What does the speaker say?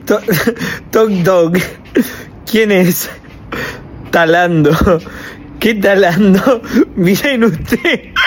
To- Toc toc. ¿Quién es? Talando. ¿Qué talando? Miren usted.